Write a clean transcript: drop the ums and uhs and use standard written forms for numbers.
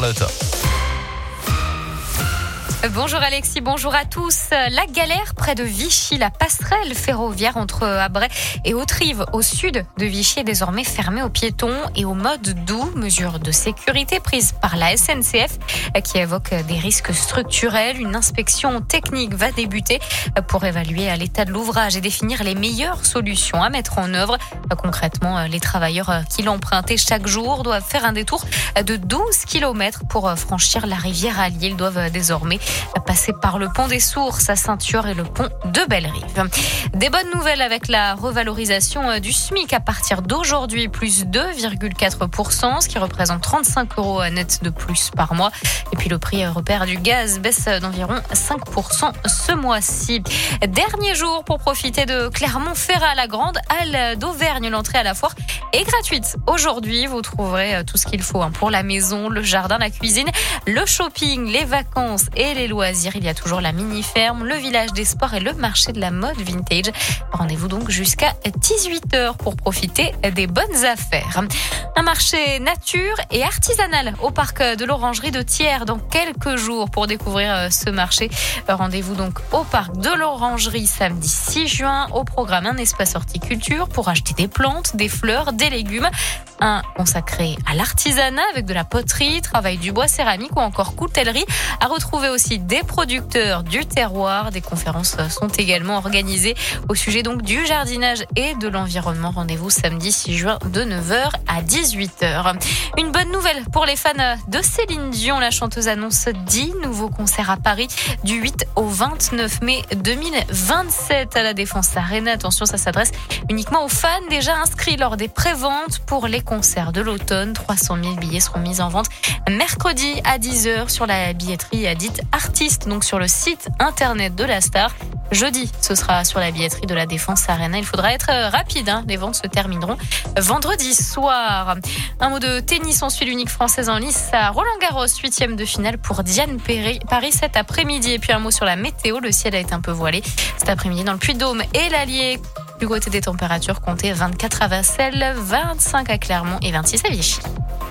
Charlotte. Bonjour Alexis, bonjour à tous. La galère près de Vichy, la passerelle ferroviaire entre Abray et Hauterive au sud de Vichy est désormais fermée aux piétons et au mode doux. Mesure de sécurité prise par la SNCF qui évoque des risques structurels. Une inspection technique va débuter pour évaluer l'état de l'ouvrage et définir les meilleures solutions à mettre en œuvre. Concrètement, les travailleurs qui l'empruntent chaque jour doivent faire un détour de 12 km pour franchir la rivière Allier. Ils doivent désormais passer par le pont des Sources à Ceinture et le pont de Bellerive. Des bonnes nouvelles avec la revalorisation du SMIC à partir d'aujourd'hui, plus 2,4%, ce qui représente 35 € net de plus par mois. Et puis le prix repère du gaz baisse d'environ 5% ce mois-ci. Dernier jour pour profiter de Clermont-Ferrand, la grande halle d'Auvergne. L'entrée à la foire est gratuite. Aujourd'hui, vous trouverez tout ce qu'il faut pour la maison, le jardin, la cuisine, le shopping, les vacances et les loisirs. Il y a toujours la mini-ferme, le village des sports et le marché de la mode vintage. Rendez-vous donc jusqu'à 18h pour profiter des bonnes affaires. Un marché nature et artisanal au parc de l'Orangerie de Thiers dans quelques jours pour découvrir ce marché. Rendez-vous donc au parc de l'Orangerie samedi 6 juin. Au programme, un espace horticulture pour acheter des plantes, des fleurs, des légumes. Un consacré à l'artisanat avec de la poterie, travail du bois, céramique ou encore coutellerie. À retrouver aussi des producteurs du terroir. Des conférences sont également organisées au sujet donc du jardinage et de l'environnement. Rendez-vous samedi 6 juin de 9h à 18h. Une bonne nouvelle pour les fans de Céline Dion. La chanteuse annonce 10 nouveaux concerts à Paris du 8 au 29 mai 2027 à la Défense Arena. Attention, ça s'adresse uniquement aux fans déjà inscrits lors des préventes pour les concerts de l'automne. 300 000 billets seront mis en vente mercredi à 10h sur la billetterie dite artiste, donc sur le site internet de la star. Jeudi, ce sera sur la billetterie de la Défense Arena. Il faudra être rapide, les ventes se termineront vendredi soir. Un mot de tennis, on suit l'unique française en lice à Roland-Garros, 8e de finale pour Diane Paris cet après-midi. Et puis un mot sur la météo, le ciel a été un peu voilé cet après-midi dans le Puy-de-Dôme et l'Allier. Du côté des températures, comptez 24 à Vassel, 25 à Clermont et 26 à Vichy.